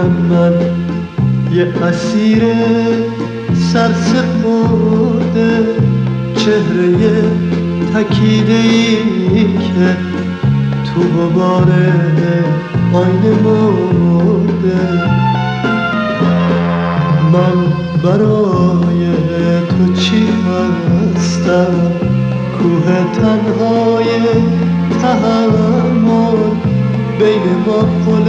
من یه اسیر سرسپرده، چهره تکیده‌ای که تو غبار آینه مرده. من برای تو چی هستم؟ کوه تنهای تحمل، بین ما پل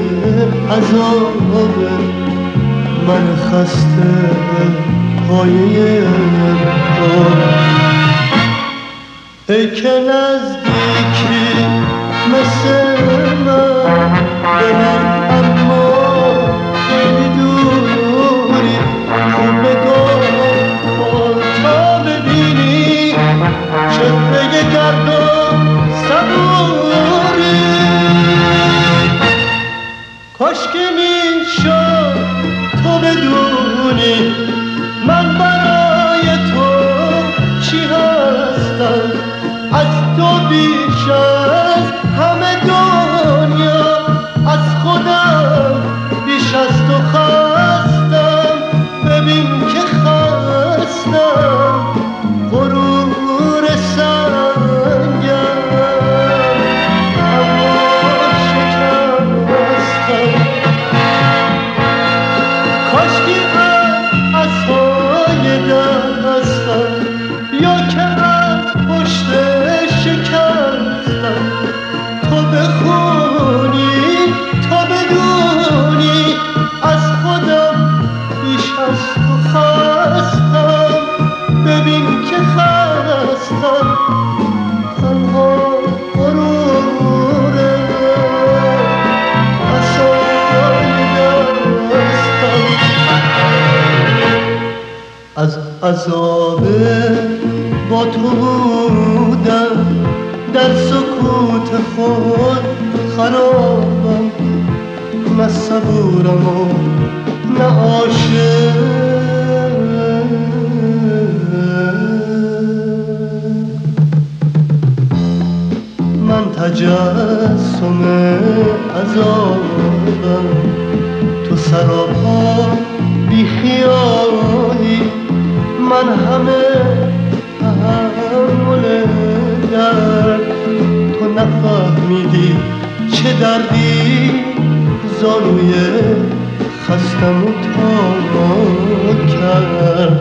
عذابه. من خسته پایه پا، ای که نزدیکی مثل من به من، اما خیلی دوری. خوب نگاه کن تا ببینی چهره گرد و صبوری. کاش که میشد تو بدونی من برای تو چی هستم. از تو بیش از همه دنیا، از خودم بیش از تو خستم. ببین که خستم، غرور سنگم، اما شکستم. کاشکی عصای دستم، یا که از پشت شکستم. تو بخونی تو بدونی از خودم بیش از تو خستم. ببین که خستم، تنها غروره عصای دستم. از عذاب با تو بودم، در سکوت خود خرابم. نه صبورم و نه عاشق، من تجسم عذابم. تو سراپا بی خیالی، من همه تحمل درد. تو نفهمیدی چه دردی زانوی خستم و تاب کرد.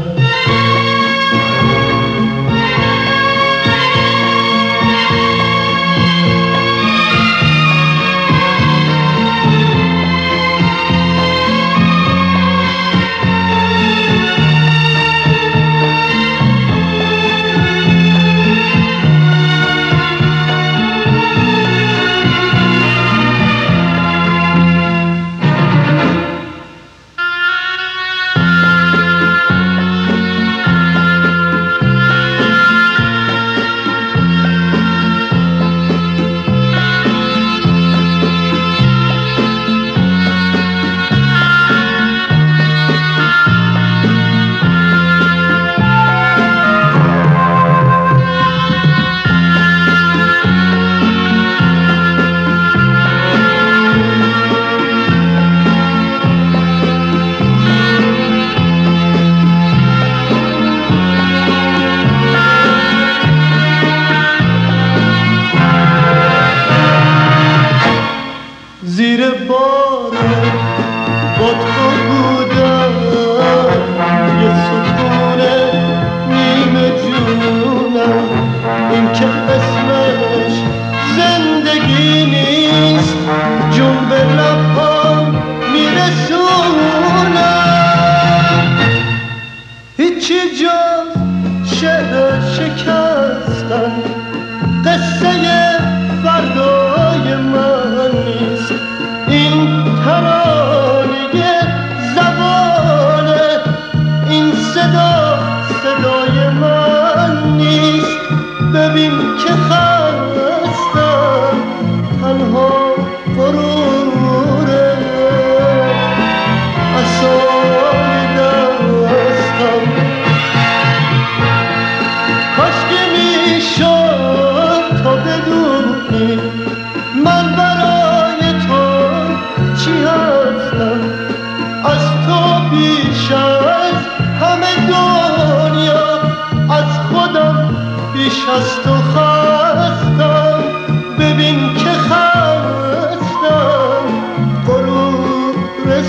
از تو خستم، ببین که خستم، غرور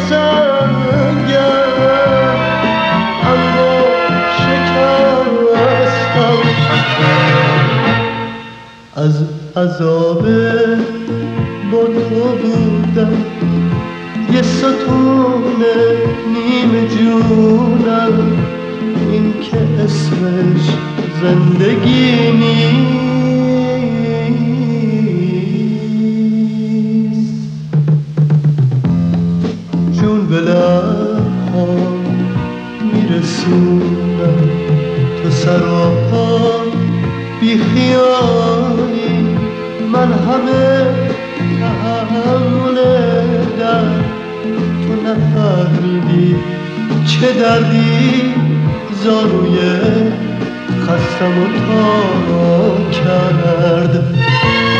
سنگم اما شکستم. از عذاب با تو بودم یه ستون نیمه جونم، این که اسمش زندگی نیست. جون به لب‌هام میرسونم، تو سراپا بی خیالی، من همه تحمل درد، تو نفهمیدی چه دردی زاروی خستم و تا کرد.